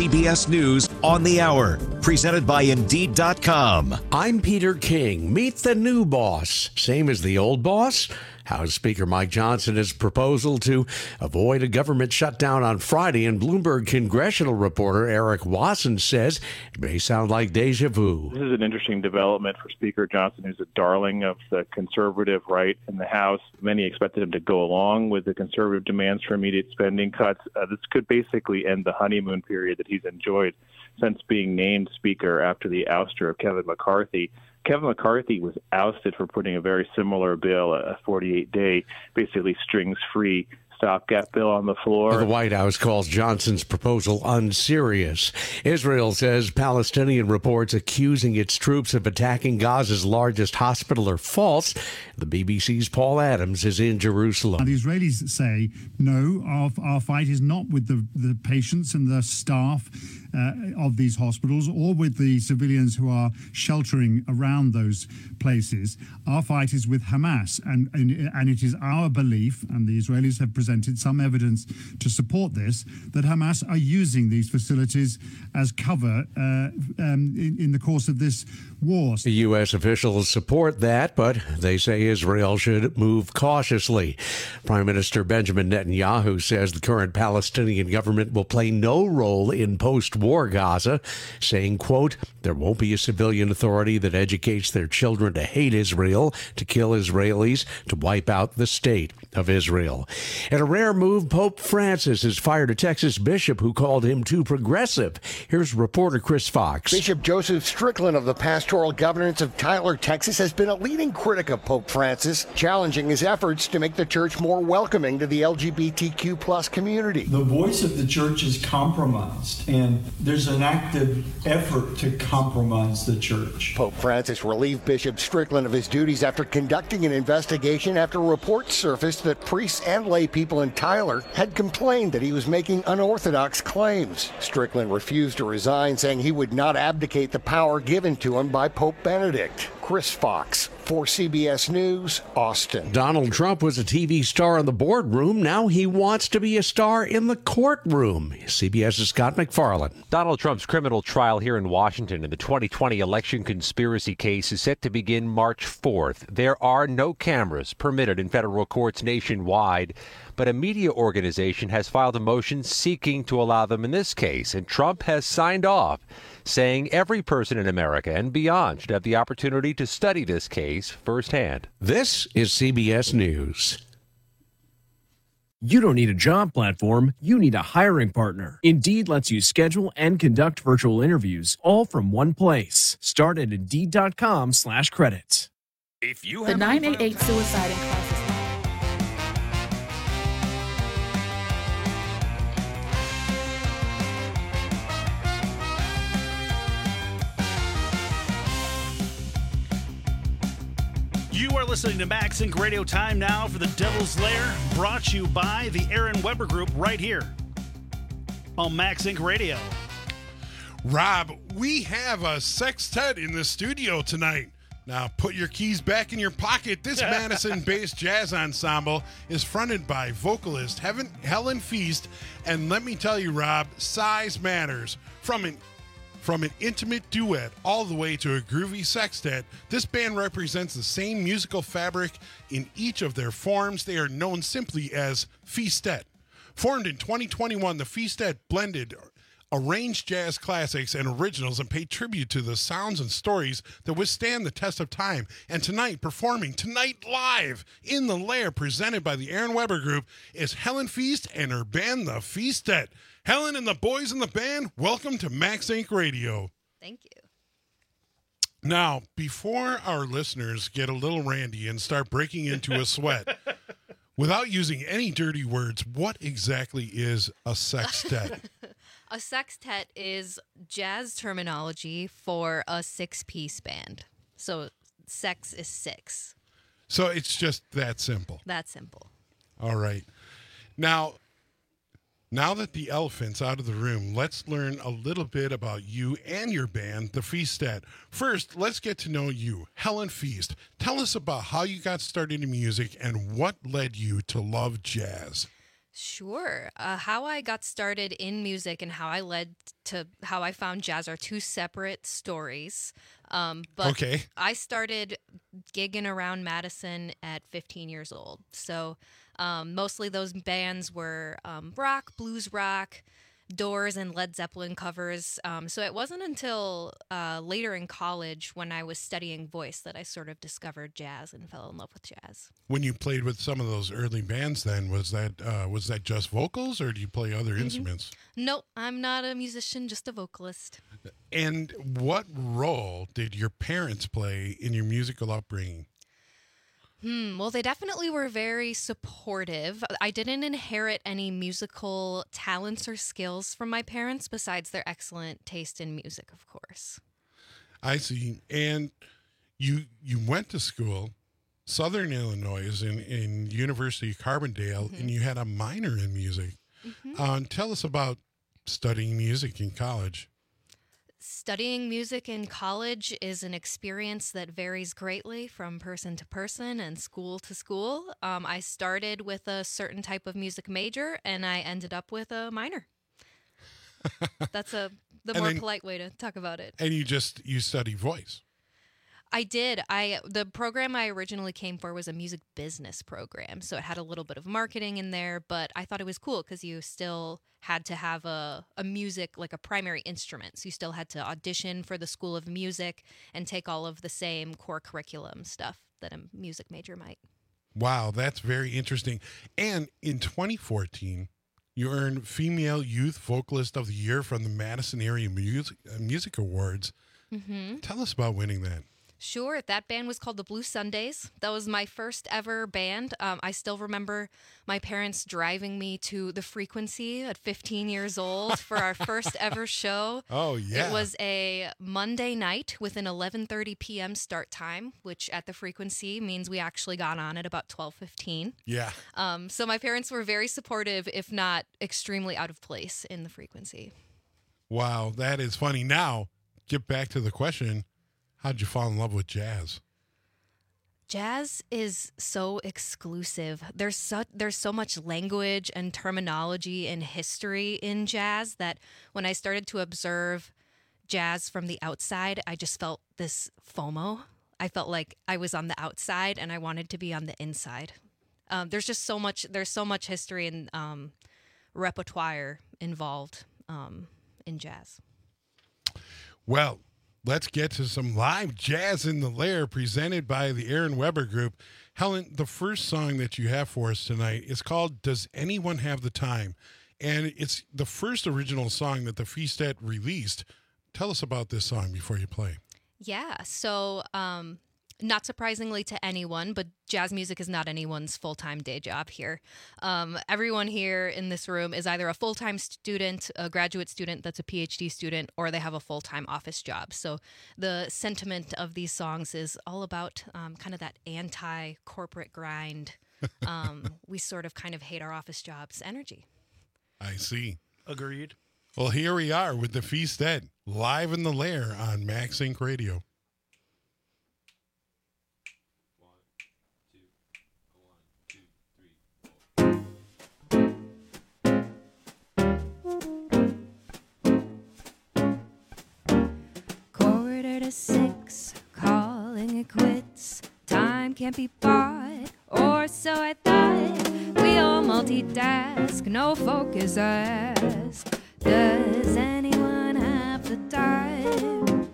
CBS News on the Hour, presented by Indeed.com. I'm Peter King. Meet the new boss. Same as the old boss? House Speaker Mike Johnson's proposal to avoid a government shutdown on Friday, and Bloomberg congressional reporter Eric Wasson says it may sound like deja vu. This is an interesting development for Speaker Johnson, who's a darling of the conservative right in the House. Many expected him to go along with the conservative demands for immediate spending cuts. This could basically end the honeymoon period that he's enjoyed since being named Speaker after the ouster of Kevin McCarthy. Kevin McCarthy was ousted for putting a very similar bill, a 48-day, basically strings-free stopgap bill on the floor. The White House calls Johnson's proposal unserious. Israel says Palestinian reports accusing its troops of attacking Gaza's largest hospital are false. The BBC's Paul Adams is in Jerusalem. The Israelis say, no, our fight is not with the patients and the staff of these hospitals or with the civilians who are sheltering around those places. Our fight is with Hamas, and it is our belief, and the Israelis have presented some evidence to support this, that Hamas are using these facilities as cover in the course of this war. The U.S. officials support that, but they say Israel should move cautiously. Prime Minister Benjamin Netanyahu says the current Palestinian government will play no role in post-war Gaza, saying, quote, there won't be a civilian authority that educates their children to hate Israel, to kill Israelis, to wipe out the state of Israel. In a rare move, Pope Francis has fired a Texas bishop who called him too progressive. Here's reporter Chris Fox. Bishop Joseph Strickland of the Pastoral Governance of Tyler, Texas, has been a leading critic of Pope Francis, challenging his efforts to make the church more welcoming to the LGBTQ plus community. The voice of the church is compromised, and there's an active effort to compromise the church. Pope Francis relieved Bishop Strickland of his duties after conducting an investigation after reports surfaced that priests and lay people in Tyler had complained that he was making unorthodox claims. Strickland refused to resign, saying he would not abdicate the power given to him by Pope Benedict. Chris Fox, for CBS News, Austin. Donald Trump was a TV star in the boardroom. Now he wants to be a star in the courtroom. CBS's Scott McFarland. Donald Trump's criminal trial here in Washington in the 2020 election conspiracy case is set to begin March 4th. There are no cameras permitted in federal courts nationwide, but a media organization has filed a motion seeking to allow them in this case, and Trump has signed off, saying every person in America and beyond should have the opportunity to study this case firsthand. This is CBS News. You don't need a job platform, you need a hiring partner. Indeed lets you schedule and conduct virtual interviews all from one place. Start at Indeed.com/credits. If you have the 988 suicide and crisis. You are listening to MaxInc Radio. Time now for the Devil's Lair, brought to you by the Aaron Weber Group right here on MaxInc Radio. Rob, we have a sextet in the studio tonight. Now, put your keys back in your pocket. This Madison-based jazz ensemble is fronted by vocalist Helen Feast. And let me tell you, Rob, size matters. From an intimate duet all the way to a groovy sextet, this band represents the same musical fabric in each of their forms. They are known simply as Feastet. Formed in 2021, the Feastet blended arranged jazz classics and originals and paid tribute to the sounds and stories that withstand the test of time. And performing tonight live in the Lair, presented by the Aaron Weber Group, is Helen Feast and her band, the Feastet. Helen and the boys in the band, welcome to MaxInc Radio. Thank you. Now, before our listeners get a little randy and start breaking into a sweat, without using any dirty words, what exactly is a sextet? A sextet is jazz terminology for a six-piece band. So sex is six. So it's just that simple. That simple. All right. Now that the elephant's out of the room, let's learn a little bit about you and your band, the Feastet. First, let's get to know you. Helen Feast, tell us about how you got started in music and what led you to love jazz. Sure. How I got started in music and how I led to how I found jazz are two separate stories. But Okay. I started gigging around Madison at 15 years old. So mostly those bands were rock, blues rock, Doors and Led Zeppelin covers. So it wasn't until later in college when I was studying voice that I sort of discovered jazz and fell in love with jazz. When you played with some of those early bands, then was that just vocals, or do you play other instruments? Nope, I'm not a musician, just a vocalist. And what role did your parents play in your musical upbringing? Well, they definitely were very supportive. I didn't inherit any musical talents or skills from my parents besides their excellent taste in music, of course. I see. And you went to school, Southern Illinois, in University of Carbondale, and you had a minor in music. Tell us about studying music in college. Studying music in college is an experience that varies greatly from person to person and school to school. I started with a certain type of music major, and I ended up with a minor. That's the more polite way to talk about it. And you study voice. I did. The program I originally came for was a music business program, so it had a little bit of marketing in there, but I thought it was cool because you still had to have a music, like a primary instrument. So you still had to audition for the School of Music and take all of the same core curriculum stuff that a music major might. Wow, that's very interesting. And in 2014, you earned Female Youth Vocalist of the Year from the Madison Area Music Awards. Tell us about winning that. Sure. That band was called the Blue Sundays. That was my first ever band. I still remember my parents driving me to the Frequency at 15 years old for our first ever show. Oh, yeah. It was a Monday night with an 11:30 p.m. start time, which at the Frequency means we actually got on at about 12:15. Yeah. So my parents were very supportive, if not extremely out of place in the Frequency. Wow, that is funny. Now, get back to the question. How'd you fall in love with jazz? Jazz is so exclusive. There's so much language and terminology and history in jazz that when I started to observe jazz from the outside, I just felt this FOMO. I felt like I was on the outside and I wanted to be on the inside. There's so much history and repertoire involved in jazz. Well, let's get to some live Jazz in the Lair presented by the Aaron Weber Group. Helen, the first song that you have for us tonight is called Does Anyone Have the Time? And it's the first original song that the Feastet released. Tell us about this song before you play. Yeah, so not surprisingly to anyone, but jazz music is not anyone's full-time day job here. Everyone here in this room is either a full-time student, a graduate student that's a PhD student, or they have a full-time office job. So the sentiment of these songs is all about kind of that anti-corporate grind. We sort of kind of hate our office jobs energy. I see. Agreed. Well, here we are with the Feastet, live in the Lair on Max Inc. Radio. Quarter to 6, calling it quits. Time can't be bought, or so I thought. We all multitask, no focus ask. Does anyone have the time?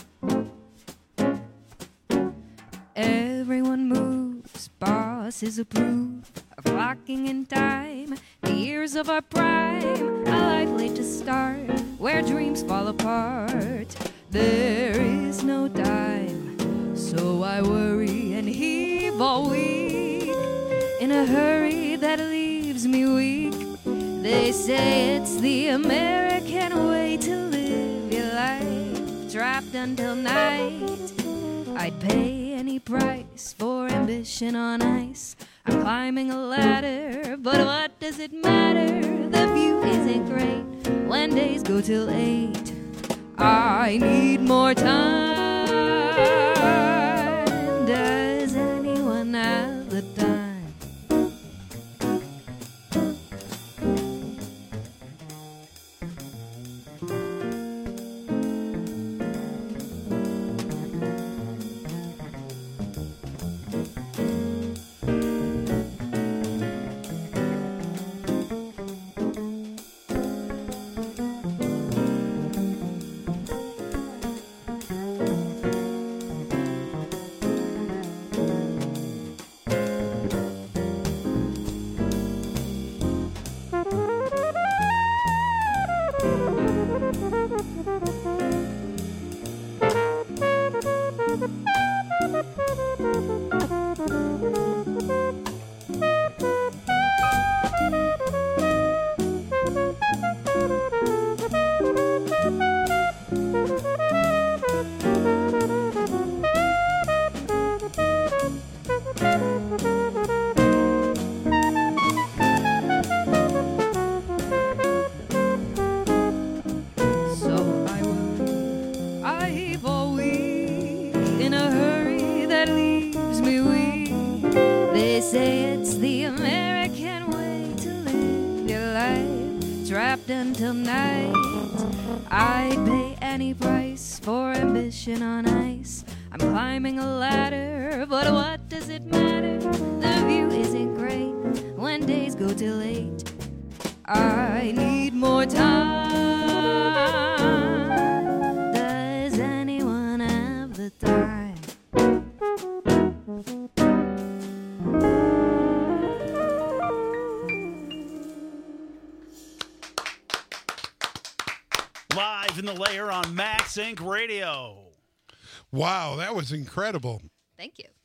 Everyone moves, bosses approve of locking in time. The years of our prime, a life late to start, where dreams fall apart. There is no time, so I worry and heave all week in a hurry that leaves me weak. They say it's the American way to live your life, trapped until night. I'd pay any price for ambition on ice. I'm climbing a ladder, but what does it matter? The view isn't great when days go till 8. I need more time. Does anyone have the time? till night. I'd pay any price for ambition on ice. I'm climbing a ladder, but what does it matter? The view isn't great when days go till late. I need more time. Does anyone have the time? Live in the Lair on Max Inc. Radio. Wow, that was incredible. Thank you.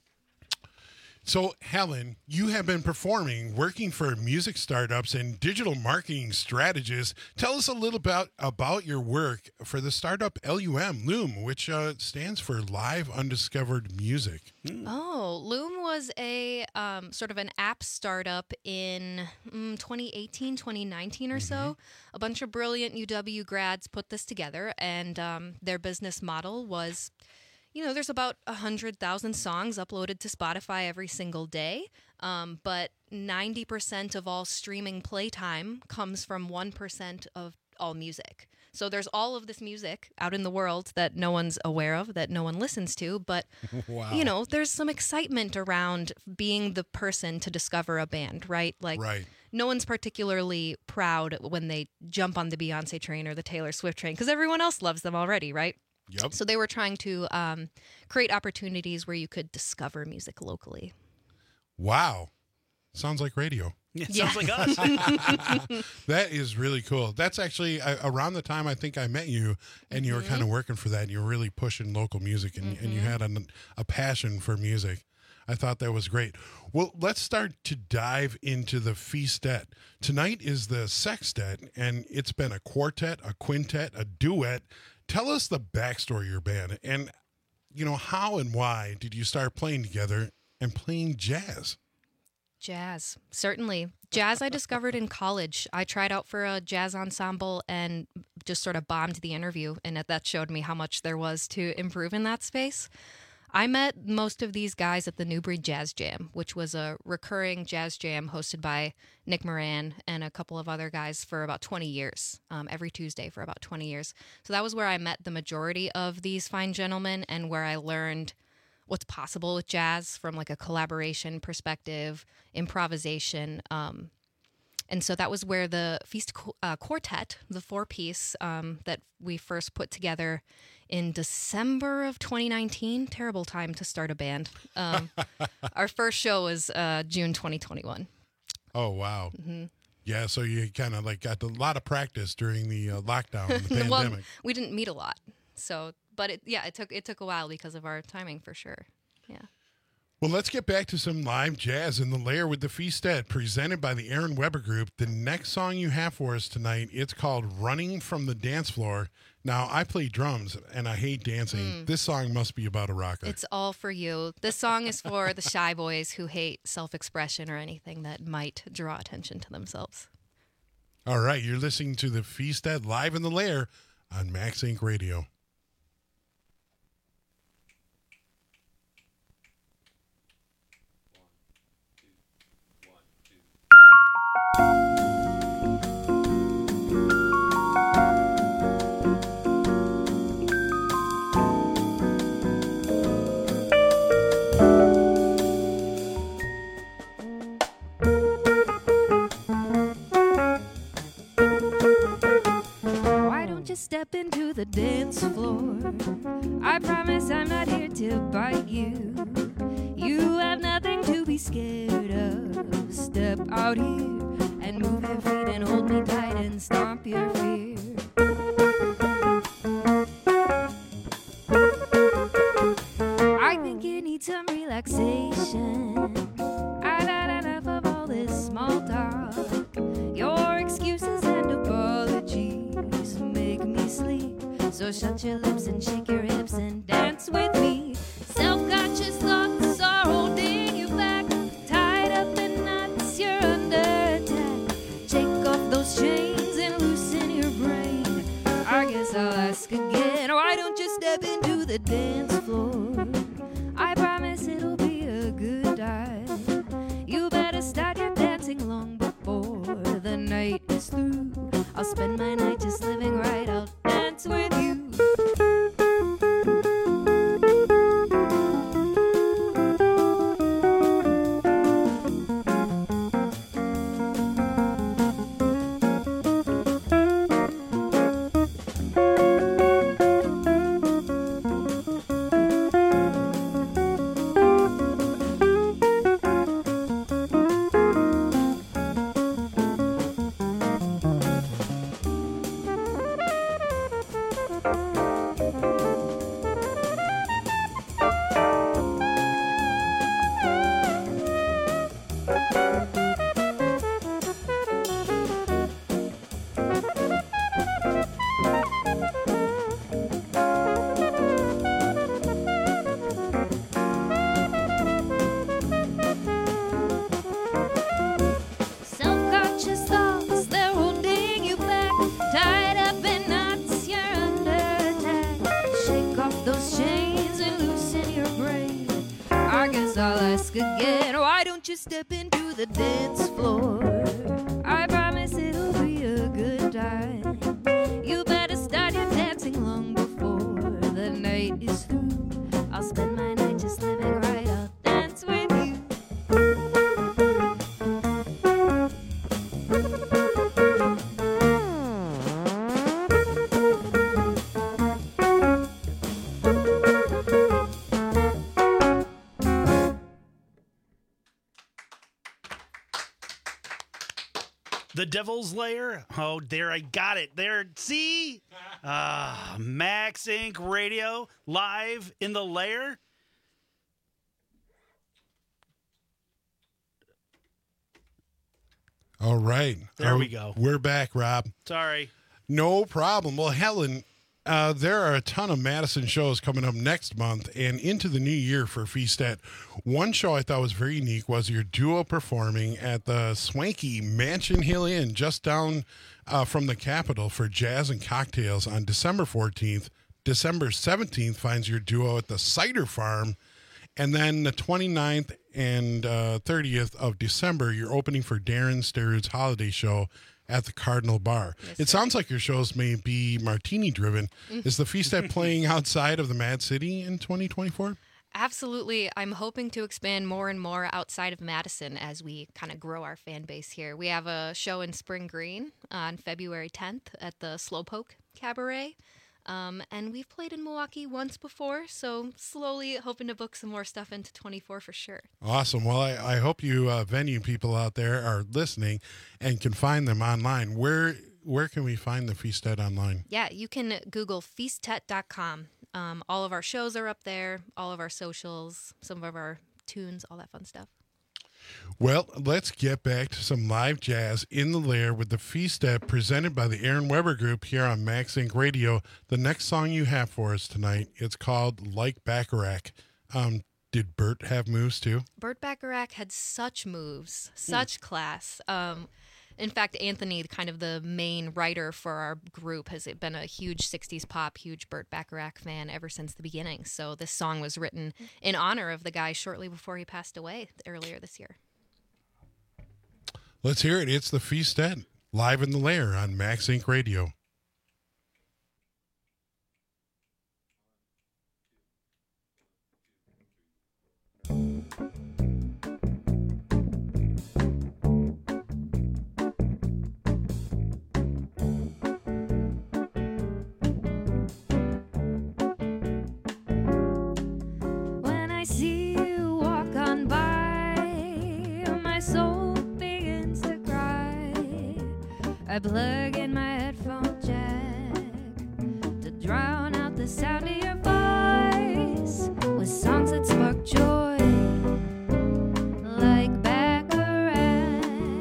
So, Helen, you have been performing, working for music startups and digital marketing strategists. Tell us a little about your work for the startup Loom, which stands for Live Undiscovered Music. Oh, Loom was a sort of an app startup in 2018, 2019 or so. A bunch of brilliant UW grads put this together, and their business model was... there's about 100,000 songs uploaded to Spotify every single day, but 90% of all streaming playtime comes from 1% of all music. So there's all of this music out in the world that no one's aware of, that no one listens to, but, wow. There's some excitement around being the person to discover a band, right? Like, no one's particularly proud when they jump on the Beyonce train or the Taylor Swift train, because everyone else loves them already, right? Yep. So they were trying to create opportunities where you could discover music locally. Wow. Sounds like radio. It sounds like us. That is really cool. That's actually around the time I think I met you, and you were kind of working for that, and you were really pushing local music, and you had a passion for music. I thought that was great. Well, let's start to dive into the feastet. Tonight is the sextet, and it's been a quartet, a quintet, a duet. Tell us the backstory of your band, and how and why did you start playing together and playing jazz? Jazz, certainly. Jazz I discovered in college. I tried out for a jazz ensemble and just sort of bombed the interview, and that showed me how much there was to improve in that space. I met most of these guys at the New Breed Jazz Jam, which was a recurring jazz jam hosted by Nick Moran and a couple of other guys for about 20 years, every Tuesday for about 20 years. So that was where I met the majority of these fine gentlemen and where I learned what's possible with jazz from like a collaboration perspective, improvisation. And so that was where the Feast Quartet, the four-piece that we first put together in December of 2019. Terrible time to start a band. Our first show was June 2021. Oh, wow. Mm-hmm. Yeah, so you kind of got a lot of practice during the lockdown and the pandemic. Well, we didn't meet a lot. So, but it took a while because of our timing for sure. Yeah. Well, let's get back to some live jazz in the Lair with the Feastet, presented by the Aaron Weber Group. The next song you have for us tonight, it's called Running from the Dance Floor. Now, I play drums, and I hate dancing. This song must be about a rocker. It's all for you. This song is for the shy boys who hate self-expression or anything that might draw attention to themselves. All right, you're listening to the Feastet live in the Lair on Max Inc. Radio. Step into the dance floor. I promise I'm not here to bite you. You have nothing to be scared of. Step out here and move your feet and hold me tight and stomp your fear. I think you need some relaxation. I've had enough of all this small talk. Your excuses and apologies make me sleep. So shut your lips and shake your hips and dance with me. Self-conscious thoughts are holding you back. Tied up in knots, you're under attack. Take off those chains and loosen your brain. I guess I'll ask again, why don't you step into the dance floor? I promise it'll be a good time. You better start your dancing long before the night is through. I'll spend my night just living right. I'll dance with you. Step into the dance floor. I promise it'll be a good time. You better start your dancing long before the night is through. I'll spend my night just living right. I'll dance with you. The Devil's Lair. Oh, there, I got it. There, see? Max Inc. Radio, live in the lair. All right. There we go. We're back, Rob. Sorry. No problem. Well, Helen, there are a ton of Madison shows coming up next month and into the new year for Feastet. One show I thought was very unique was your duo performing at the swanky Mansion Hill Inn just down from the Capitol for jazz and cocktails on December 14th. December 17th finds your duo at the Cider Farm. And then the 29th and 30th of December, you're opening for Darren Sturrid's holiday show at the Cardinal Bar. Yes, it sounds like your shows may be martini driven. Mm-hmm. Is the Feastet playing outside of the Mad City in 2024? Absolutely. I'm hoping to expand more and more outside of Madison as we kind of grow our fan base here. We have a show in Spring Green on February 10th at the Slowpoke Cabaret. And we've played in Milwaukee once before, so slowly hoping to book some more stuff into 24 for sure. Awesome. Well, I hope you venue people out there are listening and can find them online. Where can we find the Feastet online? Yeah, you can Google feastet.com. All of our shows are up there, all of our socials, some of our tunes, all that fun stuff. Well, let's get back to some live jazz in the lair with the Feastet presented by the Aaron Weber Group here on Max Inc. Radio. The next song you have for us tonight, it's called Like Bacharach. Did Bert have moves too? Bert Bacharach had such moves, such class. In fact, Anthony, kind of the main writer for our group, has been a huge 60s pop, huge Bert Bacharach fan ever since the beginning. So this song was written in honor of the guy shortly before he passed away earlier this year. Let's hear it. It's the Feastet, live in the lair on Max Inc. Radio. When I see you walk on by, my soul begins to cry. I plug in my headphone jack to drown out the sound of your voice with songs that spark joy, like Bacharach.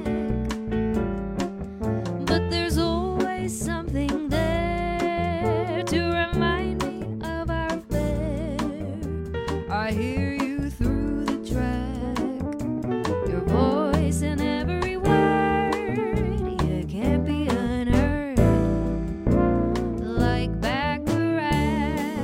But there's always something there to remind me of our affair. I hear you through the track, your voice in every word. You can't be unheard like Bacharach.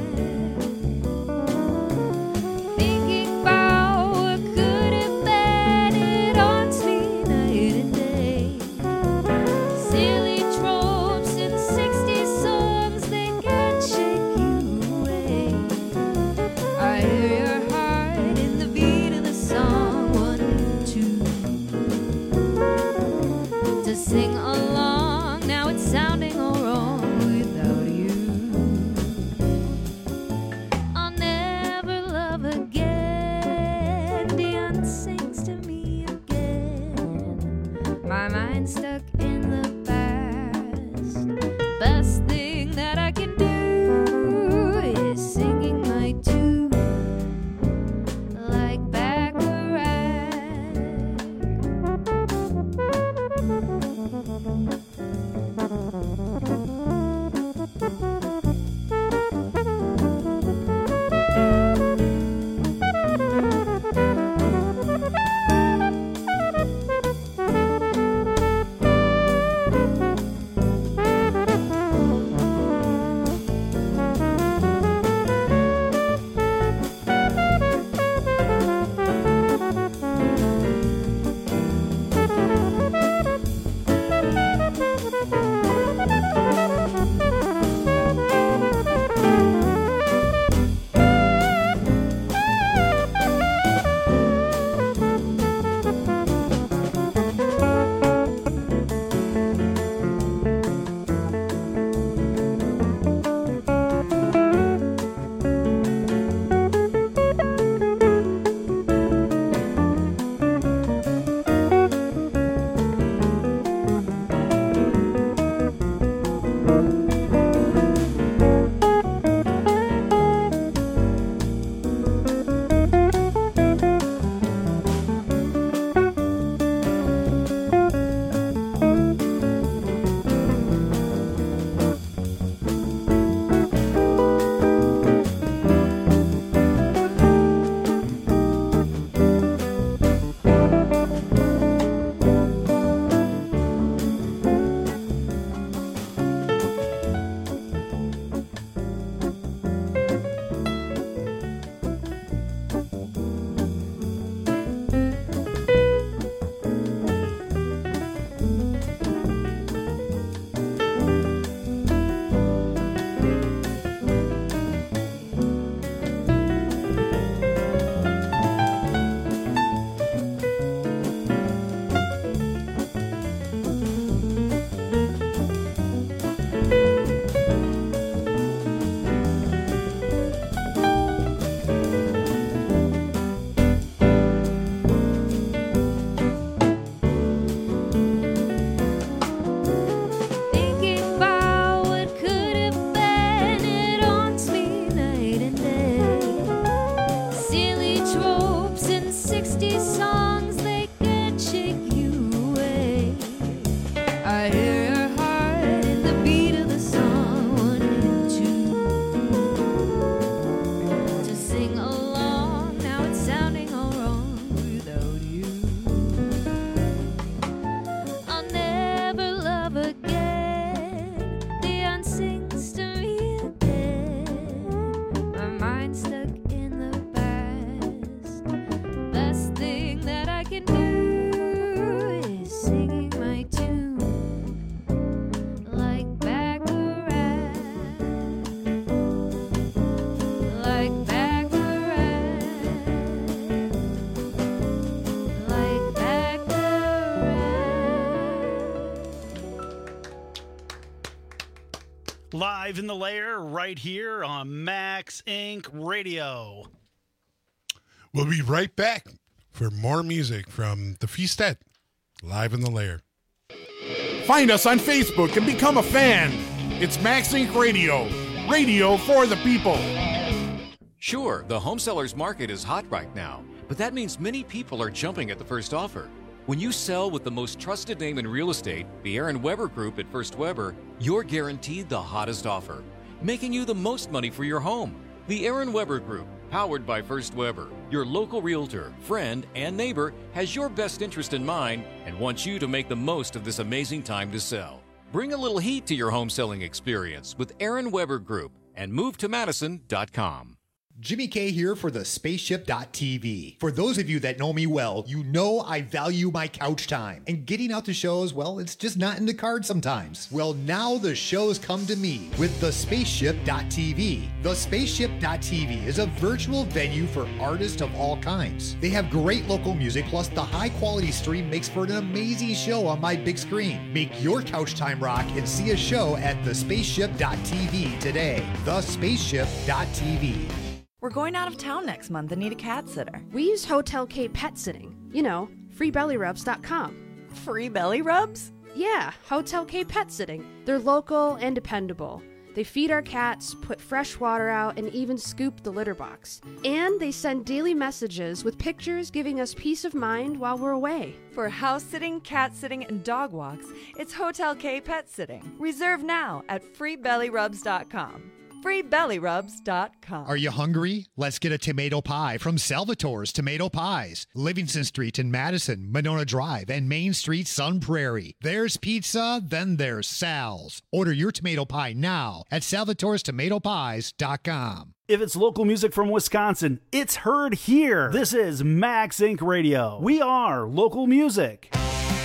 can do is singing my tune like Baccarat, like Baccarat, like Baccarat. Live in the Lair right here on Max Inc. Radio. We'll be right back for more music from the Feastet, live in the Lair. Find us on Facebook and become a fan. It's Max Inc. Radio. Radio for the people. Sure, the home sellers market is hot right now, but that means many people are jumping at the first offer. When you sell with the most trusted name in real estate, the Aaron Weber Group at First Weber, you're guaranteed the hottest offer, making you the most money for your home. The Aaron Weber Group, powered by First Weber, your local realtor, friend, and neighbor, has your best interest in mind and wants you to make the most of this amazing time to sell. Bring a little heat to your home selling experience with Aaron Weber Group and move to Madison.com. Jimmy K here for the Spaceship.tv. For those of you that know me well, you know I value my couch time. And getting out to shows, well, it's just not in the cards sometimes. Well, now the shows come to me with the Spaceship.tv. The Spaceship.tv is a virtual venue for artists of all kinds. They have great local music, plus the high quality stream makes for an amazing show on my big screen. Make your couch time rock and see a show at the Spaceship.tv today. The Spaceship.tv. We're going out of town next month and need a cat sitter. We use Hotel K Pet Sitting. You know, freebellyrubs.com. Free belly rubs? Yeah, Hotel K Pet Sitting. They're local and dependable. They feed our cats, put fresh water out, and even scoop the litter box. And they send daily messages with pictures giving us peace of mind while we're away. For house sitting, cat sitting, and dog walks, it's Hotel K Pet Sitting. Reserve now at freebellyrubs.com. freebellyrubs.com. Are you hungry? Let's get a tomato pie from Salvatore's Tomato Pies. Livingston Street in Madison, Monona Drive, and Main Street, Sun Prairie. There's pizza, then there's Sal's. Order your tomato pie now at salvatorestomatopies.com. If it's local music from Wisconsin, it's heard here. This is Max Inc. Radio. We are local music.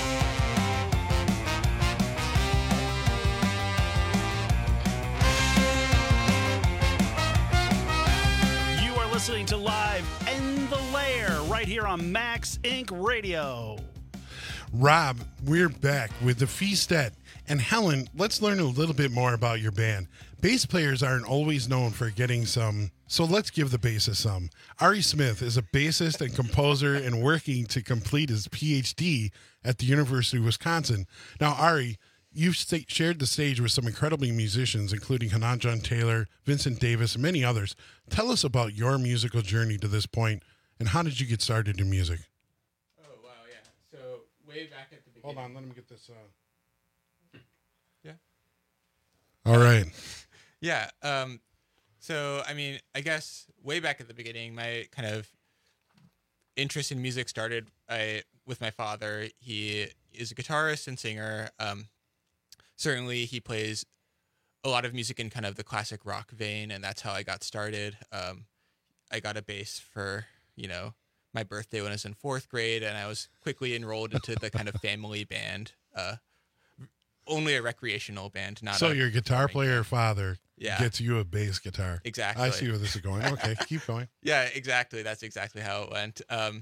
Listening to Live in the Lair right here on Max Inc. Radio. Rob, we're back with the Feastet. And Helen, let's learn a little bit more about your band. Bass players aren't always known for getting some, so let's give the bassist some. Ari Smith is a bassist and composer and working to complete his PhD at the University of Wisconsin. Now, Ari, you've shared the stage with some incredible musicians, including Hanan John Taylor, Vincent Davis, and many others. Tell us about your musical journey to this point, and how did you get started in music? Oh, wow, yeah. So, way back at the beginning. Hold on, let me get this. Yeah. All right. Yeah. So, I mean, I guess way back at the beginning, my kind of interest in music started with my father. He is a guitarist and singer. Certainly, he plays a lot of music in kind of the classic rock vein, and that's how I got started. I got a bass for, my birthday when I was in 4th grade, and I was quickly enrolled into the kind of family band, only a recreational band. So your guitar player father Yeah. gets you a bass guitar. Exactly. I see where this is going. Okay, keep going. Yeah, exactly. That's exactly how it went. And,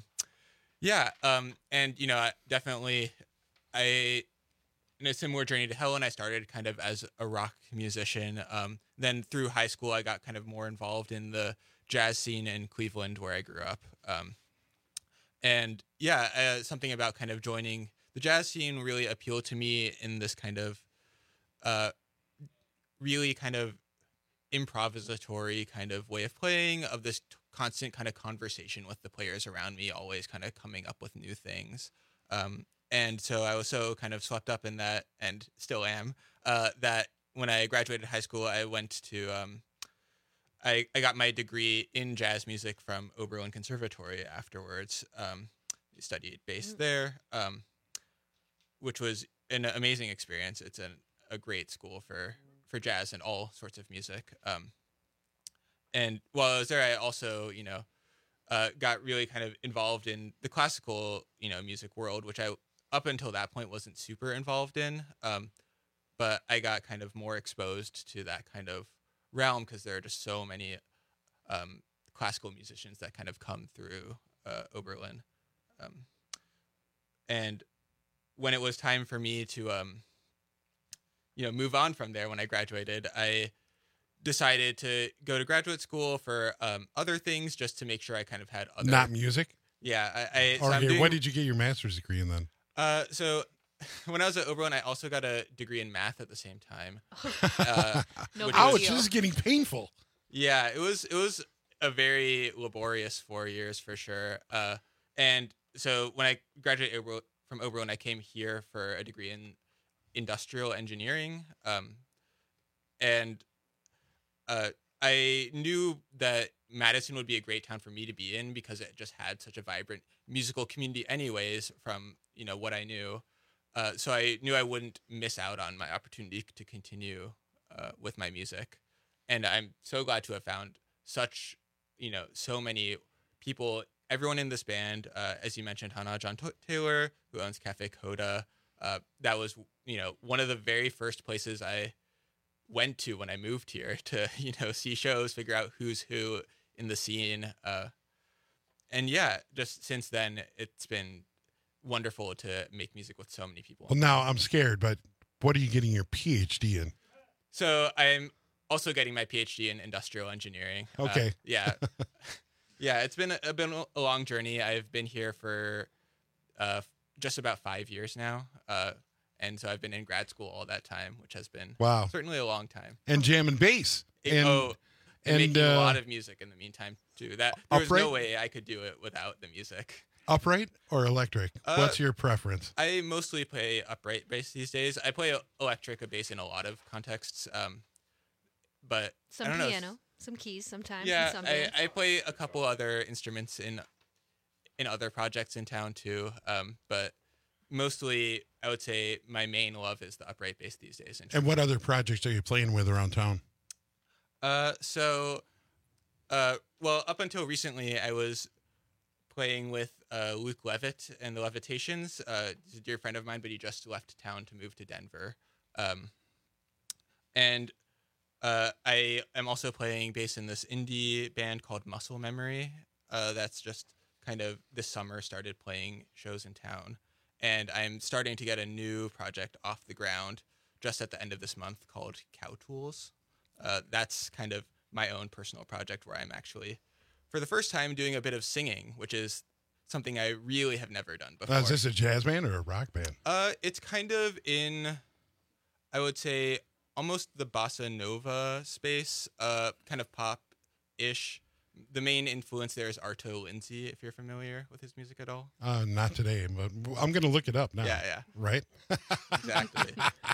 definitely in a similar journey to Helen, I started kind of as a rock musician. Then through high school, I got kind of more involved in the jazz scene in Cleveland, where I grew up. Something about kind of joining the jazz scene really appealed to me in this kind of really kind of improvisatory kind of way of playing, of this constant kind of conversation with the players around me, always kind of coming up with new things. And so I was so kind of swept up in that, and still am, that when I graduated high school, I went to, I got my degree in jazz music from Oberlin Conservatory afterwards. Studied bass there, which was an amazing experience. It's a great school for jazz and all sorts of music. And while I was there, I also, got really kind of involved in the classical, music world, which I up until that point wasn't super involved in. But I got kind of more exposed to that kind of realm because there are just so many classical musicians that kind of come through Oberlin. And when it was time for me to, move on from there when I graduated, I decided to go to graduate school for other things just to make sure I kind of had other... Not music? Yeah. What did you get your master's degree in then? So when I was at Oberlin, I also got a degree in math at the same time. Ouch, this is getting painful. Yeah, it was a very laborious 4 years for sure. And so when I graduated from Oberlin, I came here for a degree in industrial engineering. And I knew that Madison would be a great town for me to be in because it just had such a vibrant musical community anyways from, what I knew. So I knew I wouldn't miss out on my opportunity to continue with my music. And I'm so glad to have found such, so many people, everyone in this band, as you mentioned, Hannah John Taylor, who owns Cafe Coda. That was, one of the very first places I went to when I moved here to, see shows, figure out who's who in the scene. And yeah, just since then, it's been wonderful to make music with so many people. Well, now I'm scared, but what are you getting your PhD in? So I'm also getting my PhD in industrial engineering. Okay. Yeah. Yeah, it's been a long journey. I've been here for just about 5 years now. And so I've been in grad school all that time, which has been certainly a long time. And jam and bass. And making a lot of music in the meantime, too. There was no way I could do it without the music. Upright or electric? What's your preference? I mostly play upright bass these days. I play electric bass in a lot of contexts, but some I don't piano, know. some keys sometimes. Yeah, in some bands. I play a couple other instruments in other projects in town too, but mostly I would say my main love is the upright bass these days. And what other projects are you playing with around town? Well, up until recently, I was playing with Luke Levitt and the Levitations. He's a dear friend of mine, but he just left town to move to Denver. And I am also playing bass in this indie band called Muscle Memory. That's just kind of this summer started playing shows in town. And I'm starting to get a new project off the ground just at the end of this month called Cow Tools. That's kind of my own personal project where I'm actually, for the first time, doing a bit of singing, which is something I really have never done before. Is this a jazz band or a rock band? It's kind of in, I would say, almost the bossa nova space, kind of pop-ish. The main influence there is Arto Lindsay, if you're familiar with his music at all. Not today, but I'm going to look it up now. Yeah. Right? Exactly.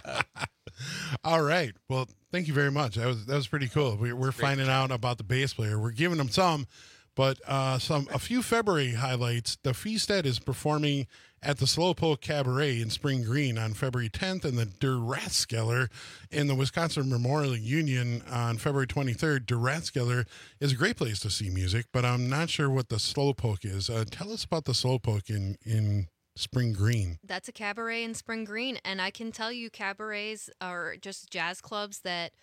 All right. Well, thank you very much. That was pretty cool. We're finding out about the bass player. We're giving him some, but a few February highlights. The Feasted is performing at the Slowpoke Cabaret in Spring Green on February 10th, and the Der Rathskeller in the Wisconsin Memorial Union on February 23rd. Der Rathskeller is a great place to see music, but I'm not sure what the Slowpoke is. Tell us about the Slowpoke in Spring Green. That's a cabaret in Spring Green, and I can tell you cabarets are just jazz clubs that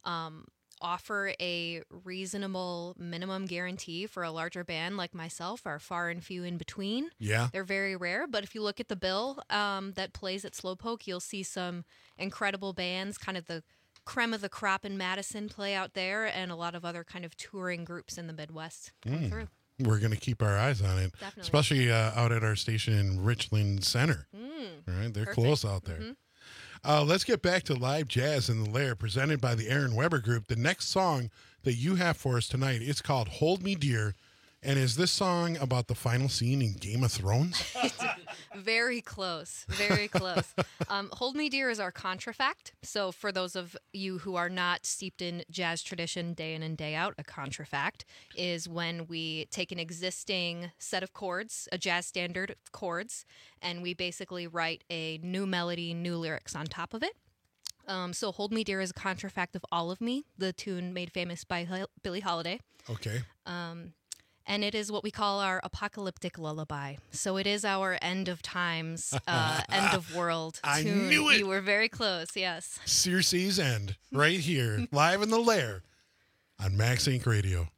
offer a reasonable minimum guarantee for a larger band like myself are far and few in between. Yeah. They're very rare, but if you look at the bill that plays at Slowpoke, you'll see some incredible bands, kind of the creme of the crop in Madison play out there, and a lot of other kind of touring groups in the Midwest come through. We're going to keep our eyes on it, Definitely. especially out at our station in Richland Center. All right, they're close out there. Let's get back to live jazz in the Lair, presented by the Aaron Weber Group. The next song that you have for us tonight, it's called "Hold Me Dear," and is this song about the final scene in Game of Thrones? Very close, very close. Hold Me Dear is our contrafact. So for those of you who are not steeped in jazz tradition day in and day out, a contrafact is when we take an existing set of chords, a jazz standard of chords, and we basically write a new melody, new lyrics on top of it. So Hold Me Dear is a contrafact of All of Me, the tune made famous by Billie Holiday. Okay. and it is what we call our apocalyptic lullaby. So it is our end of times, end of world I tune. knew it. You were very close, yes. Circe's End, right here, live in the lair on Max Inc. Radio.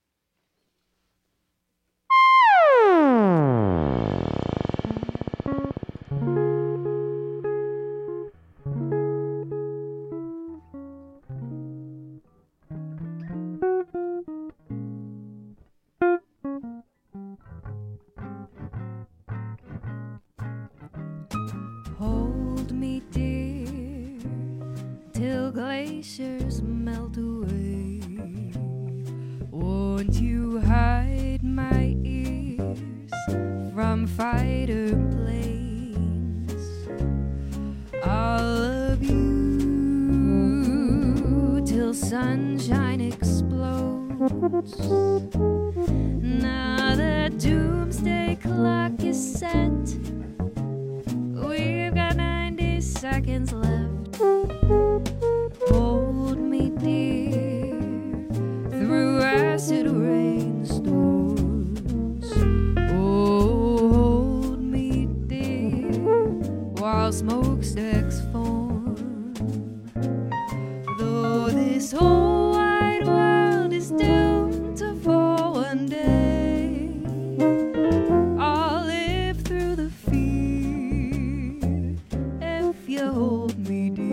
Hold me dear till glaciers melt away. Won't you hide my ears from fighter planes? I'll love you till sunshine explodes. Now the doomsday clock is set. We've got 90 seconds left. Hold me dear through acid rainstorms. Oh, hold me dear while smokestacks form. Though this whole wide world is doomed to fall one day, I'll live through the fear if you hold me dear.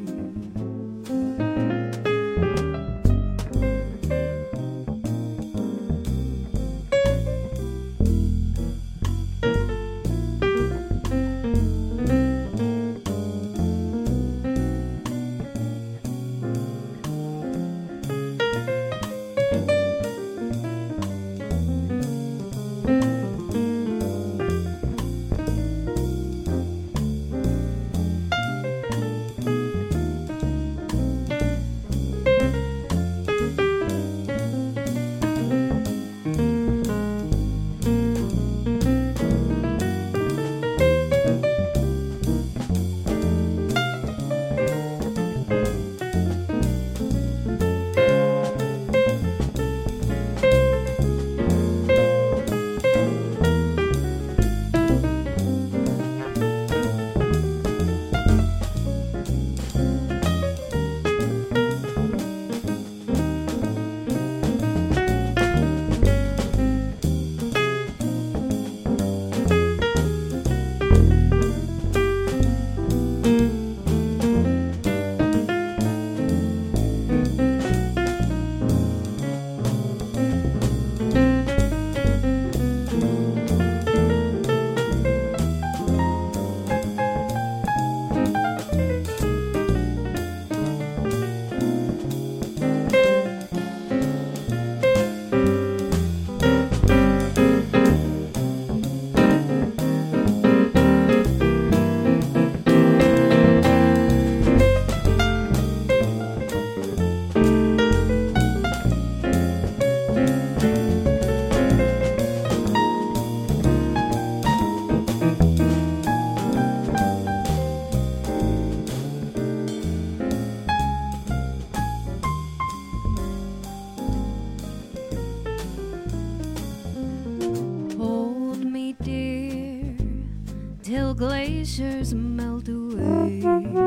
till glaciers melt away.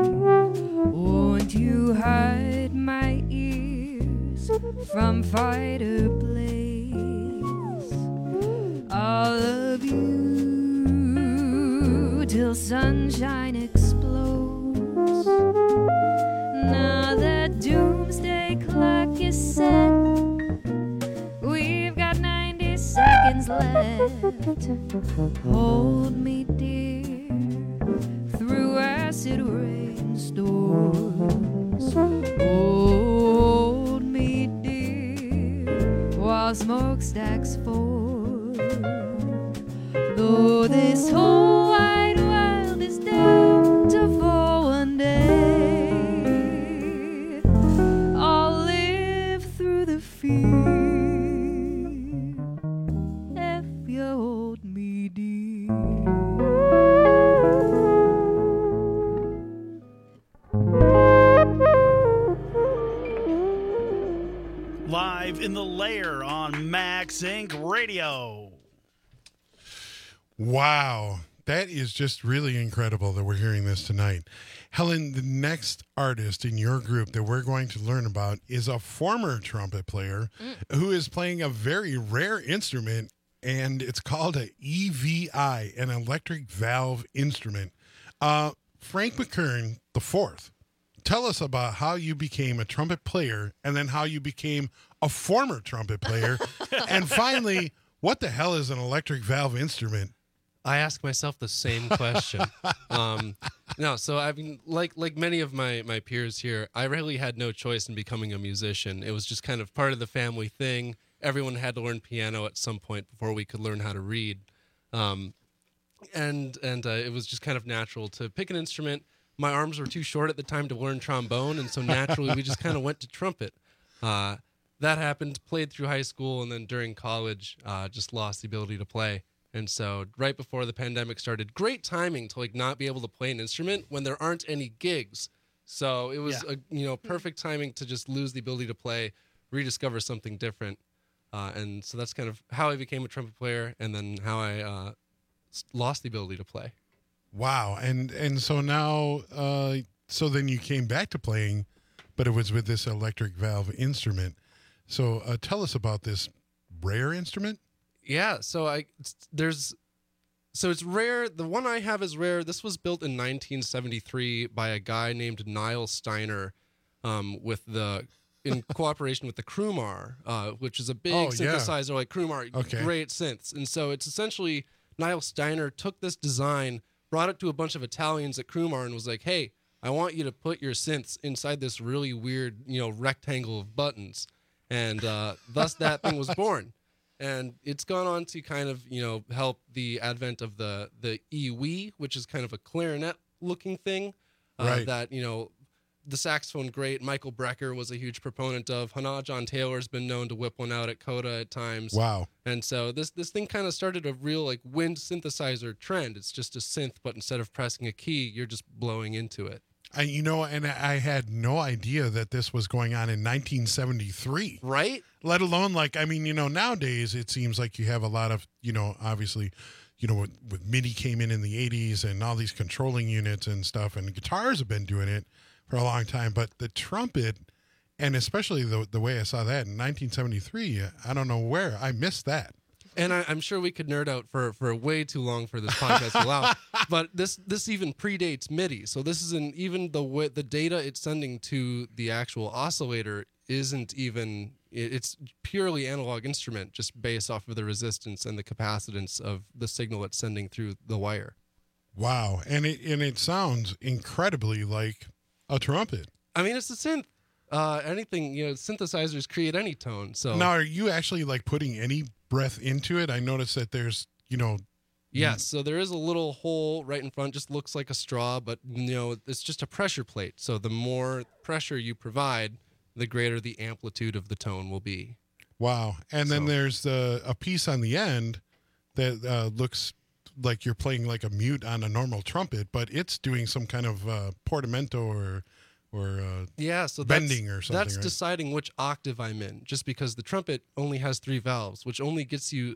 Won't you hide my ears from fighter blades? I'll love you till sunshine explodes. Now the doomsday clock is set. We've got 90 seconds left. Hold me dear through acid rainstorms. Hold me dear while smokestacks form. Though this whole wide world is doomed to fall one day, I'll live through the fear if you hold me dear. live in the Lair on Max Inc. Radio. Wow. That is just really incredible that we're hearing this tonight. Helen, the next artist in your group that we're going to learn about is a former trumpet player who is playing a very rare instrument, and it's called a EVI, an electric valve instrument. Frank McKern IV, tell us about how you became a trumpet player and then how you became a former trumpet player. And finally, what the hell is an electric valve instrument? I ask myself the same question. So I mean, like many of my peers here, I really had no choice in becoming a musician. It was just kind of part of the family thing. Everyone had to learn piano at some point before we could learn how to read. And it was just kind of natural to pick an instrument. My arms were too short at the time to learn trombone, and so naturally we just kind of went to trumpet. That happened, played through high school, and then during college, just lost the ability to play. And so right before the pandemic started, great timing to not be able to play an instrument when there aren't any gigs. So it was perfect timing to just lose the ability to play, rediscover something different. And so that's kind of how I became a trumpet player, and then how I lost the ability to play. Wow. And so now, so then you came back to playing, but it was with this electric valve instrument. So tell us about this rare instrument. Yeah, so it's rare. The one I have is rare. This was built in 1973 by a guy named Niall Steiner, in cooperation with the Krumar, which is a big synthesizer like Krumar, great synths. And so it's essentially Niall Steiner took this design, brought it to a bunch of Italians at Krumar, and was like, "Hey, I want you to put your synths inside this really weird, rectangle of buttons," and thus that thing was born. And it's gone on to kind of, help the advent of the EWI, which is kind of a clarinet-looking thing that, the saxophone great Michael Brecker was a huge proponent of. Hannah John Taylor's been known to whip one out at Coda at times. Wow. And so this thing kind of started a real, wind synthesizer trend. It's just a synth, but instead of pressing a key, you're just blowing into it. And I had no idea that this was going on in 1973. Right? Let alone, nowadays it seems like you have a lot of, obviously, with MIDI came in the 80s and all these controlling units and stuff, and guitars have been doing it for a long time. But the trumpet, and especially the way I saw that in 1973, I don't know where. I missed that. And I'm sure we could nerd out for way too long for this podcast to allow. But this even predates MIDI. So this isn't even the data it's sending to the actual oscillator isn't even, it's purely analog instrument, just based off of the resistance and the capacitance of the signal it's sending through the wire. Wow. And it sounds incredibly like a trumpet. I mean, it's a synth. Anything, synthesizers create any tone. So now, are you actually putting any breath into it? I noticed that there's, Yes, so there is a little hole right in front, just looks like a straw, but it's just a pressure plate. So the more pressure you provide, the greater the amplitude of the tone will be. Wow. And then there's a piece on the end that looks like you're playing like a mute on a normal trumpet, but it's doing some kind of portamento or bending or something. That's deciding which octave I'm in, just because the trumpet only has 3 valves, which only gets you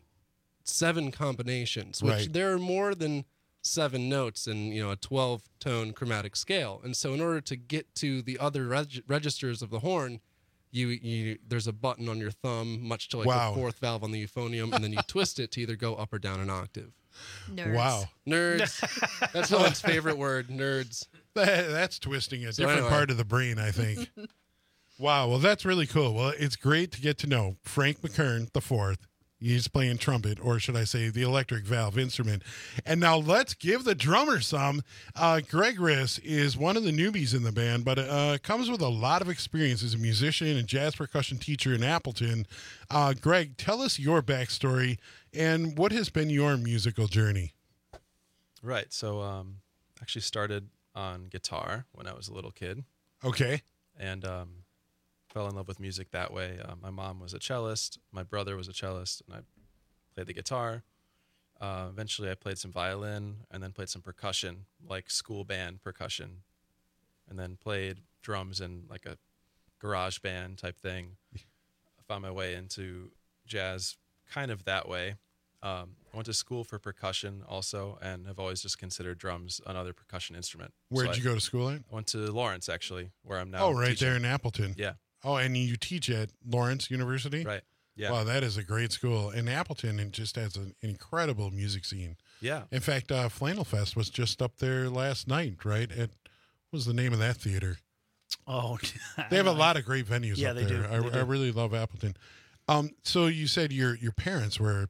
7 combinations, which there are more than 7 notes in a 12-tone chromatic scale. And so in order to get to the other registers of the horn, you there's a button on your thumb, much to the 4th valve on the euphonium, and then you twist it to either go up or down an octave. Nerds. Wow. Nerds. That's Helen's favorite word, nerds. That's twisting a different part of the brain, I think. Wow. Well, that's really cool. Well, it's great to get to know Frank McKern IV. He's playing trumpet, or should I say the electric valve instrument. And now let's give the drummer some. Greg Riss is one of the newbies in the band, but comes with a lot of experience as a musician and jazz percussion teacher in Appleton. Greg, tell us your backstory and what has been your musical journey. Right. So actually started on guitar when I was a little kid. Okay. And fell in love with music that way. My mom was a cellist. My brother was a cellist, and I played the guitar. Eventually, I played some violin and then played some percussion, like school band percussion, and then played drums in like a garage band type thing. found my way into jazz kind of that way. I went to school for percussion also, and have always just considered drums another percussion instrument. Where'd you go to school at? I went to Lawrence, actually, where I'm now. Oh, right teaching. there in Appleton. Yeah. Oh, and you teach at Lawrence University? Right. Yeah. Wow, that is a great school. And Appleton, it just has an incredible music scene. Yeah. In fact, Flannel Fest was just up there last night, right? What was the name of that theater? Oh, they have a lot of great venues up they there. do. I really love Appleton. So you said your parents were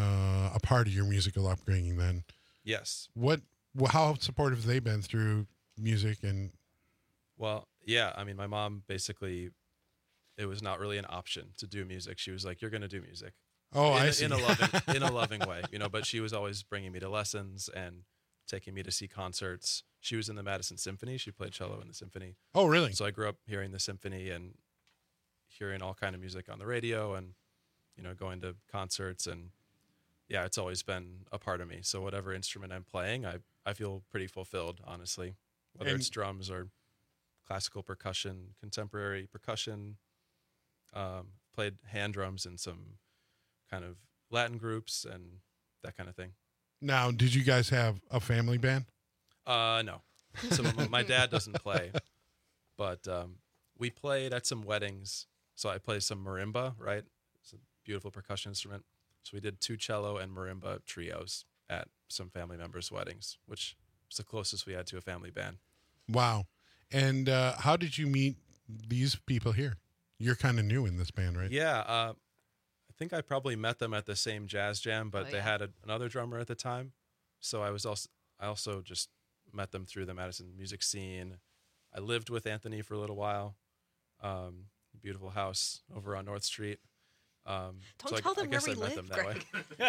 a part of your musical upbringing then. Yes. How supportive have they been through music and? Well, yeah. I mean, my mom basically, it was not really an option to do music. She was like, "You're going to do music." Oh, I see. In a loving way, But she was always bringing me to lessons and taking me to see concerts. She was in the Madison Symphony. She played cello in the symphony. Oh, really? So I grew up hearing the symphony and hearing all kind of music on the radio, and going to concerts, and yeah, it's always been a part of me. So whatever instrument I'm playing, I feel pretty fulfilled, honestly, whether it's drums or classical percussion, contemporary percussion. Played hand drums in some kind of Latin groups and that kind of thing. Now, did you guys have a family band? No. So my dad doesn't play, but we played at some weddings. So I play some marimba, right? It's a beautiful percussion instrument. So we did 2 cello and marimba trios at some family members' weddings, which was the closest we had to a family band. Wow. And how did you meet these people here? You're kind of new in this band, right? Yeah. I think I probably met them at the same jazz jam, but they had another drummer at the time. So I also just met them through the Madison music scene. I lived with Anthony for a little while. Beautiful house over on North Street. Don't tell them where we live, Greg.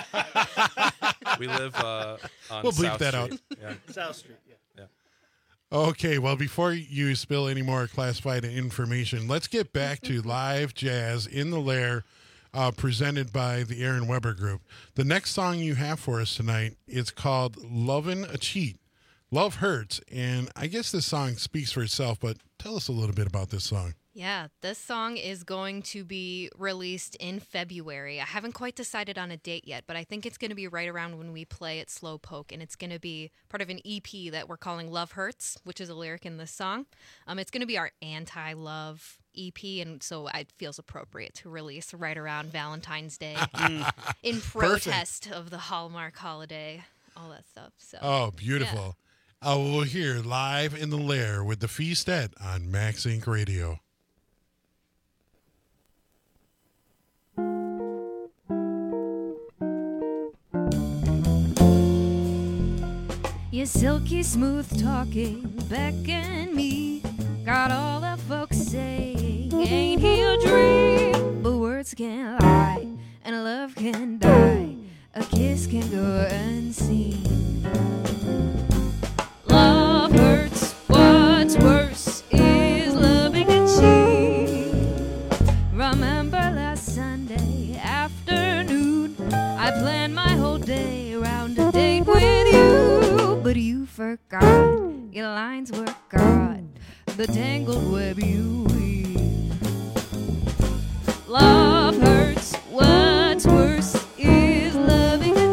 We live on we'll bleep South that Street. out. Yeah. South Street, yeah. Okay, well, before you spill any more classified information, let's get back to live jazz in the Lair, presented by the Aaron Weber Group. The next song you have for us tonight is called Lovin' a Cheat. Love Hurts, and I guess this song speaks for itself, but tell us a little bit about this song. Yeah, this song is going to be released in February. I haven't quite decided on a date yet, but I think it's going to be right around when we play at Slowpoke, and it's going to be part of an EP that we're calling Love Hurts, which is a lyric in this song. It's going to be our anti-love EP, and so it feels appropriate to release right around Valentine's Day in protest of the Hallmark holiday, all that stuff. So, oh, beautiful. Yeah. We'll hear Live in the Lair with the Feastet on Max Inc. Radio. Your silky smooth talking beckon me, got all the folks saying ain't he a dream, but words can't lie and love can die, a kiss can go unseen. Love hurts, what's worse is loving a cheat. Remember last Sunday afternoon, I planned my whole day around a date with you, but you forgot, your lines were caught, the tangled web you weave. Love hurts, what's worse is loving a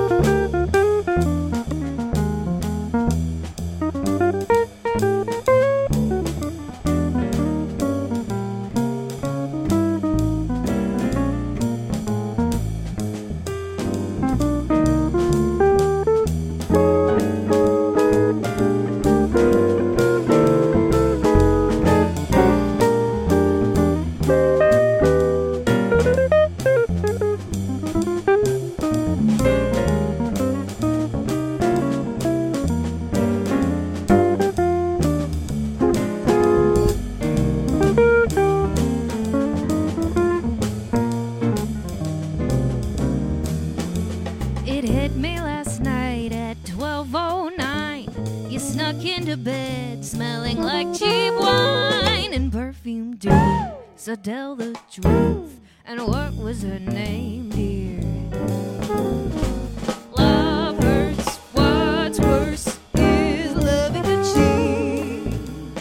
cheat. do, so tell the truth. And what was her name, dear? Love hurts, what's worse is loving a cheat.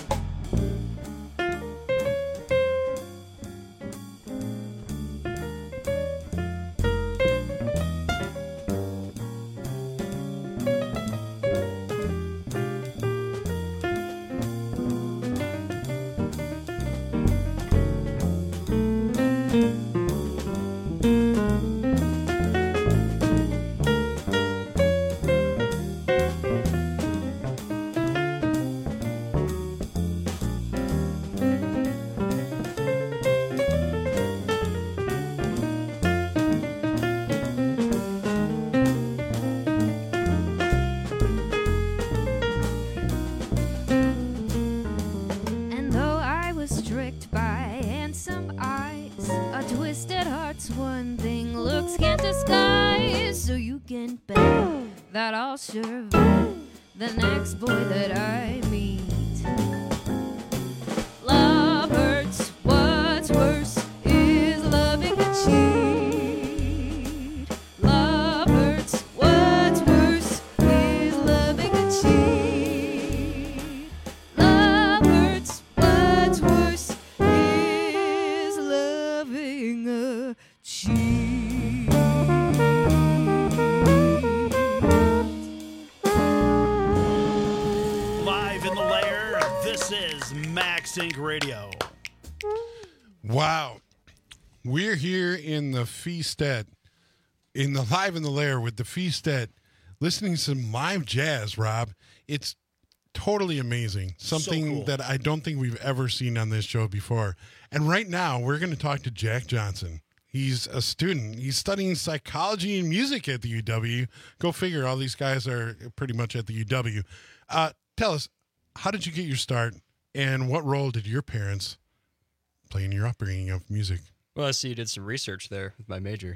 And though I was tricked by handsome eyes, a twisted heart's one thing looks can't disguise. So you can bet that I'll survive the next boy that I meet. Love hurts, what's worse is loving a cheat. Love hurts, what's worse is loving a cheat. Love hurts, what's worse is loving a cheat. Live in the lair, this is Max Inc. Radio. Wow. We're here in the Feasted, in the Live in the Lair with the Feasted, listening to some live jazz, Rob. It's totally amazing. Something cool. that I don't think we've ever seen on this show before. And right now, we're going to talk to Jack Johnson. He's a student. He's studying psychology and music at the UW. Go figure, all these guys are pretty much at the UW. Tell us, how did you get your start, and what role did your parents play in your upbringing of music? Well, I see you did some research there with my major.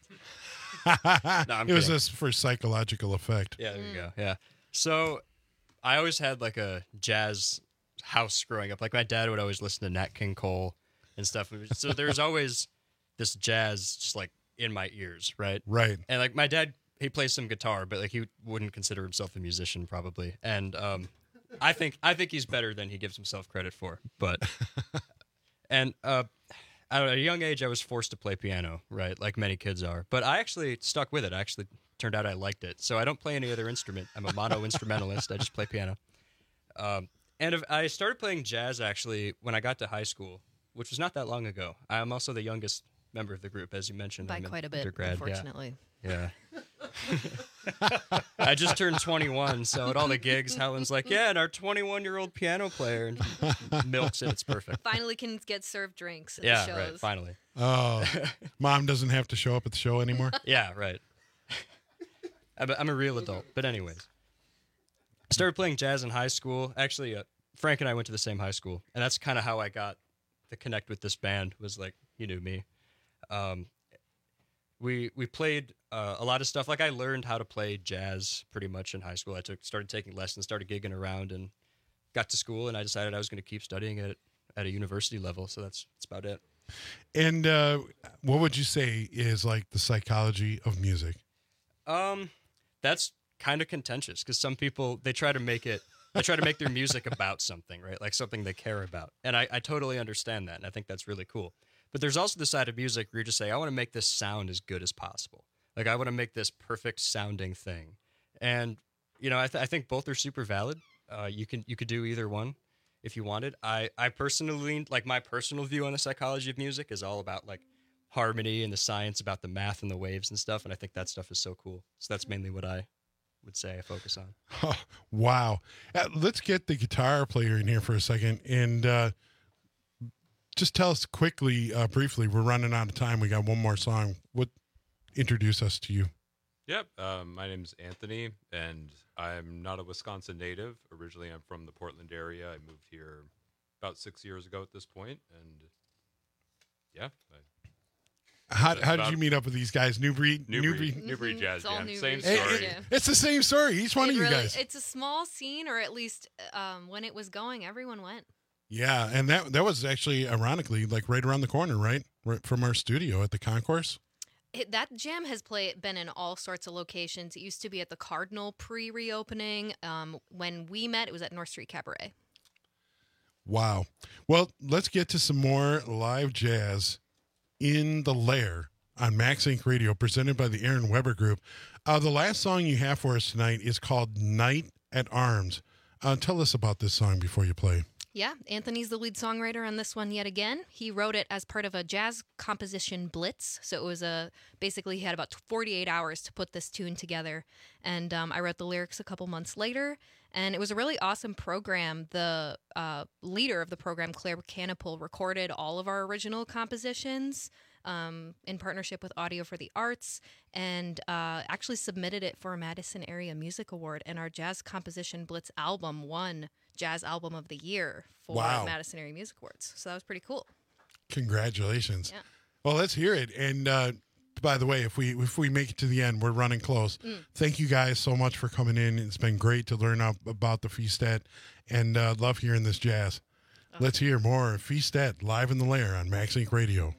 It was just for psychological effect. Yeah, there you go. Yeah. So I always had like a jazz house growing up. Like my dad would always listen to Nat King Cole and stuff. So there's always this jazz just like in my ears, right? Right. And like my dad, he plays some guitar, but like he wouldn't consider himself a musician probably. And I think he's better than he gives himself credit for. But and at a young age, I was forced to play piano, right? Like many kids are. But I actually stuck with it. I actually turned out I liked it. So I don't play any other instrument. I'm a mono-instrumentalist. I just play piano. And I started playing jazz, actually, when I got to high school, which was not that long ago. I'm also the youngest member of the group, as you mentioned. By I'm quite a bit, undergrad. unfortunately. Yeah. I just turned 21, so at all the gigs, Helen's like, yeah, and our 21-year-old piano player, and milks it. It's perfect. Finally can get served drinks at Yeah, the shows. right, finally. Oh, mom doesn't have to show up at the show anymore? Yeah, right. I'm a real adult. But anyways, I started playing jazz in high school. Actually, Frank and I went to the same high school, and that's kind of how I got to connect with this band, was like, he knew me. We played a lot of stuff. Like I learned how to play jazz pretty much in high school. I started taking lessons, started gigging around, and got to school, and I decided I was going to keep studying it at a university level. So that's about it. And what would you say is like the psychology of music? That's kind of contentious because some people, they try to make their music about something, right? Like something they care about. And I totally understand that. And I think that's really cool. But there's also the side of music where you just say, I want to make this sound as good as possible. Like I want to make this perfect sounding thing. And, you know, I think both are super valid. You could do either one if you wanted. I personally, like my personal view on the psychology of music is all about like harmony and the science about the math and the waves and stuff. And I think that stuff is so cool. So that's mainly what I would say I focus on. Oh, wow. Let's get the guitar player in here for a second. And just tell us quickly, briefly, we're running out of time. We got one more song. Introduce us to you. Yep. My name's Anthony, and I'm not a Wisconsin native. Originally, I'm from the Portland area. I moved here about 6 years ago at this point, and yeah. How did you meet up with these guys? New Breed Jazz Jam. Same story. It's the same story. Each one of you guys. It's a small scene, or at least when it was going, everyone went. Yeah, and that was actually, ironically, like right around the corner, right from our studio at the Concourse. That jam has been in all sorts of locations. It used to be at the Cardinal pre-reopening. When we met, it was at North Street Cabaret. Wow. Well, let's get to some more live jazz in the Lair on Max Inc. Radio, presented by the Aaron Weber Group. The last song you have for us tonight is called Night at Arms. Tell us about this song before you play. Yeah, Anthony's the lead songwriter on this one yet again. He wrote it as part of a jazz composition blitz. So it was basically he had about 48 hours to put this tune together. And I wrote the lyrics a couple months later. And it was a really awesome program. The leader of the program, Claire Canapole, recorded all of our original compositions in partnership with Audio for the Arts, and actually submitted it for a Madison Area Music Award. And our Jazz Composition Blitz album won Jazz Album of the Year for Madison Area Music Awards. So that was pretty cool. Congratulations. Yeah. Well, let's hear it. And by the way, if we make it to the end, we're running close. Thank you guys so much for coming in. It's been great to learn about the Feastet, and love hearing this jazz. Let's hear more Feastet live in the Lair on Max Inc. Radio.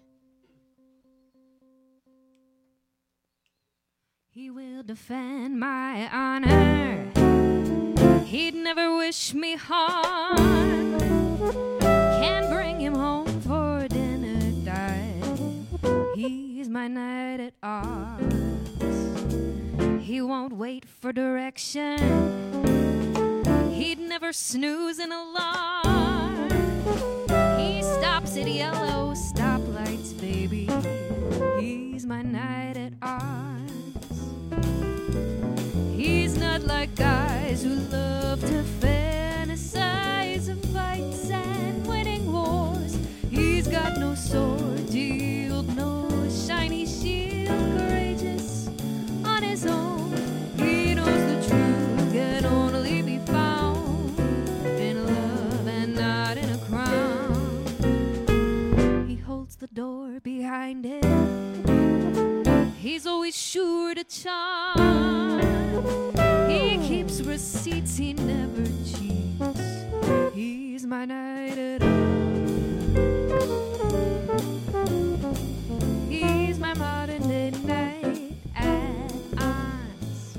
He will defend my honor. He'd never wish me harm. Can't bring him home for dinner, died. He's my knight at arms. He won't wait for direction. He'd never snooze an alarm. He stops at yellow stoplights, baby. He's my knight at arms. He's not like guys who love to fantasize of fights and winning wars. He's got no sword to yield, no shiny shield, courageous on his own. He knows the truth can only be found in love and not in a crown. He holds the door behind him. He's always sure to charm. He keeps receipts, he never cheats. He's my knight at arms. He's my modern day knight at arms.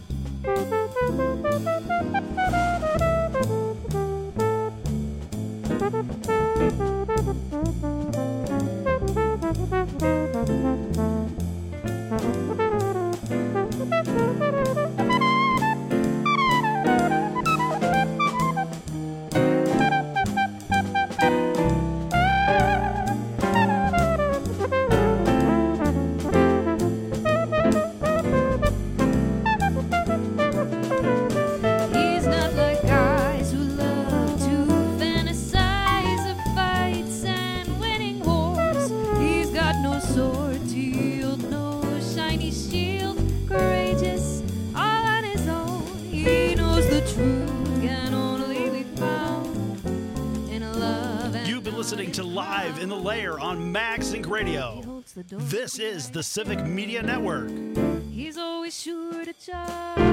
He's not like guys who love to fantasize of fights and winning wars. He's got no sword to yield, no shiny shield, courageous all on his own. He knows the truth can only be found in a love and You've been listening to Live in the Lair on Max Inc. Radio. This is the Civic Media Network. he's always sure to charge.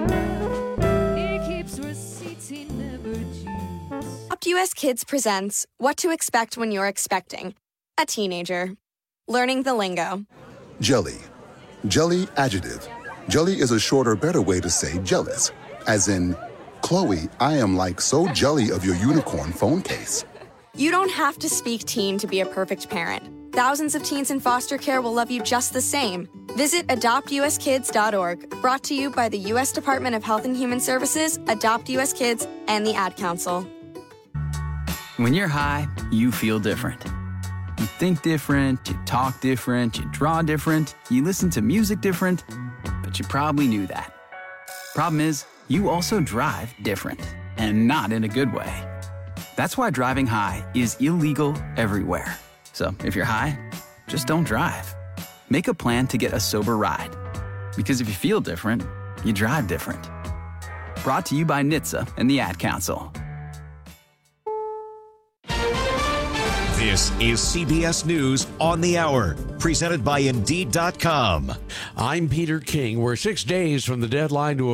He keeps receipts, he never cheats. Adopt US Kids presents What to Expect When You're Expecting a Teenager. Learning the lingo. Jelly. Jelly adjective. Jelly is a shorter, better way to say jealous. As in, Chloe, I am like so jelly of your unicorn phone case. You don't have to speak teen to be a perfect parent. Thousands of teens in foster care will love you just the same. Visit adoptuskids.org. Brought to you by the U.S. Department of Health and Human Services, Adopt US Kids, and the Ad Council. When you're high, you feel different. You think different, you talk different, you draw different, you listen to music different, but you probably knew that. Problem is, you also drive different, and not in a good way. That's why driving high is illegal everywhere. So if you're high, just don't drive. Make a plan to get a sober ride. Because if you feel different, you drive different. Brought to you by NHTSA and the Ad Council. This is CBS News on the Hour, presented by Indeed.com. I'm Peter King. We're 6 days from the deadline to